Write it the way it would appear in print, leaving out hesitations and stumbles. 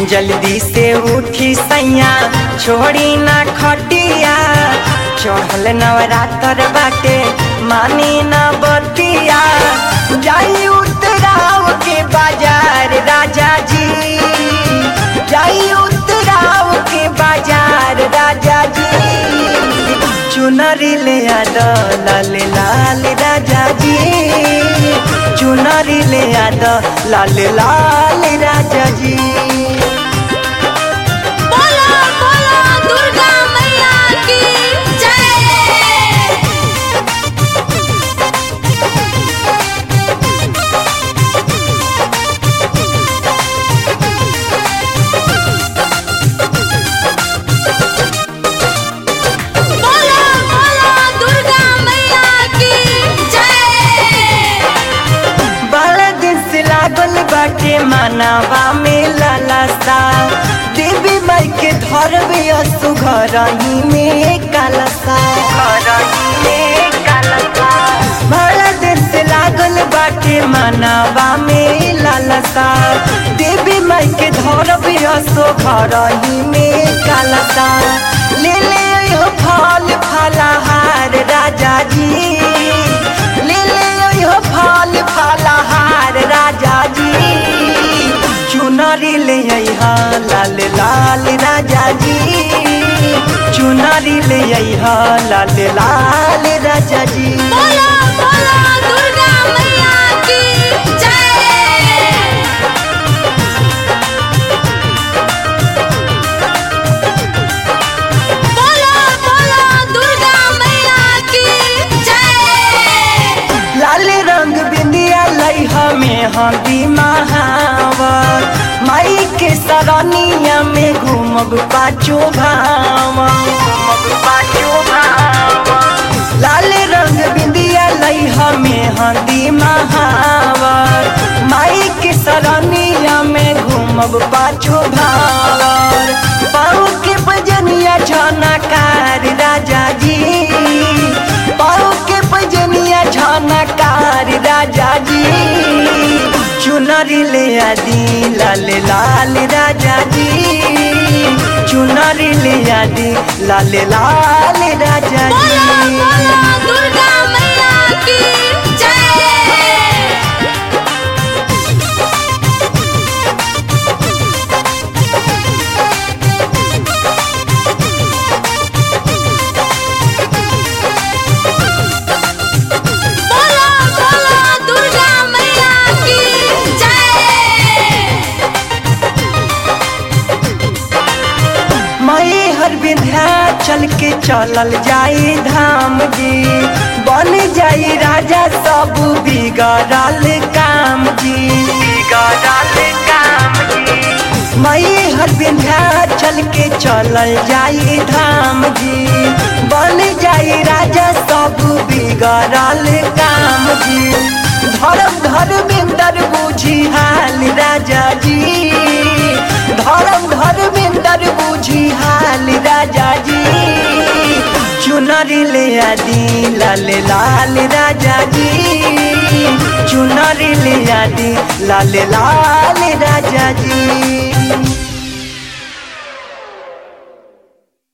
जल्दी से उठी सैया छोड़ी ना खटिया, चढ़ल नवरात्र बाटे मानी ना बतिया। जाई उतराव के बाजार राजा जी, जाई उतराव के बाजार राजा जी। चुनरी ले आद लाल लाल राजा जी, चुनरी ले आद लाल लाल राजा जी। बोलो बोलो दुर्गा मैया की जय। बोलो बोलो दुर्गा मैया की जय। बड़ा दिन से लागल बाटे मानवा में लालसा, देवी माई के धरबे असु घरही में कालसा, घरही में कालसा। बड़ा दिन से लागल बाटे मानवा में लालसा, देवी माई के धरबे असु घरही में कालसा। ले ले यो फल फलहार राजा जी, ले ले यो फल फलहार राजा जी। चुनरी ले अइहा लाल लाल राजा जी, चुनरी ले अइहा लाल लाल राजा जी। बोलो बोलो दुर्गा मैया की जय। बोलो बोलो दुर्गा मैया की जय। लाल रंग बिंदिया लइहा में हंदी महावर, माई के सरनिया में घूमब पाछो भाव, घूमब पाछो भाव। लाल रंग बिंदिया लइहा में हंदी महावर, माई के सरनिया में घूमब पाछो भावर। पाँव के बजनिया झनकार राजा जी, पाँव के बजनिया झनकार राजा जी। चुनरी ले आदि लाल लाल राजा जी, चुनरी ले आदि लाल लाल राजा बोलो जी। बोलो दुर्गा मैया की जय। बोलो बोलो दुर्गा मैया की जय। मई हर विंध्याचल के चलल जाई धाम जी, बन जाई राजा सब बिगड़ल काम जी, बिगड़ल काम जी। मई हर विंध्याचल के चलल जाई धाम जी, बन जाई राजा सब बिगड़ल काम जी। धर्म धर्मेंद्र बुझी हाल राजा जी, धर्म धर्मेंद्र बुझी हाल राजा जी। चुनरी ले आदि लाल लाल राजा जी, चुनरी ले आदि लाल लाल राजा